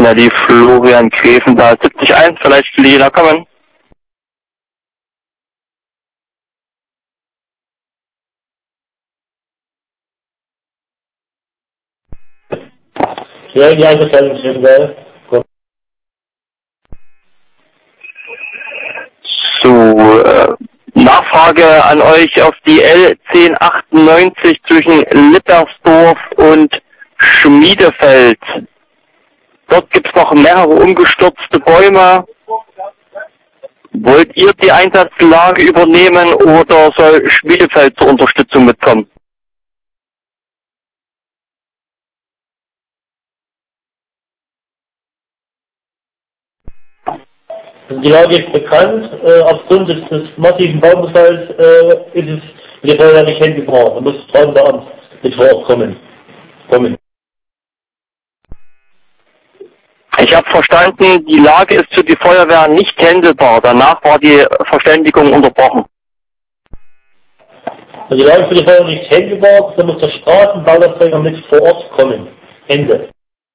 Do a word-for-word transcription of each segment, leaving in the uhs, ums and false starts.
Na, die Florian Greventhal siebzig eins, vielleicht will jeder kommen. Ja, die Einverteilung Greventhal. So, äh, Nachfrage an euch auf die L zehn achtundneunzig zwischen Lippersdorf und Schmiedefeld. Dort gibt es noch mehrere umgestürzte Bäume. Wollt ihr die Einsatzlage übernehmen oder soll Schmiedefeld zur Unterstützung mitkommen? Die Lage ist bekannt. Äh, aufgrund des, des massiven Baumbefalls äh, ist es mit der Feuerwehr nicht hingebracht. Da muss das Brandbeamt mit vor Ort kommen. kommen. Ich habe verstanden, die Lage ist für die Feuerwehr nicht händelbar. Danach war die Verständigung unterbrochen. Also die Lage für die Feuerwehr nicht händelbar, dann muss der Straßenbauleiter mit vor Ort kommen. Ende.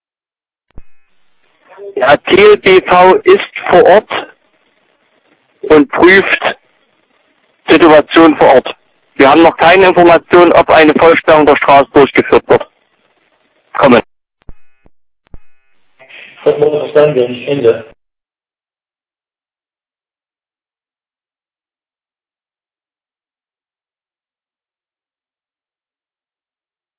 Der T L B V ist vor Ort und prüft Situation vor Ort. Wir haben noch keine Information, ob eine Vollsperrung der Straße durchgeführt wird. Kommen. Das muss verstanden werden. Ende.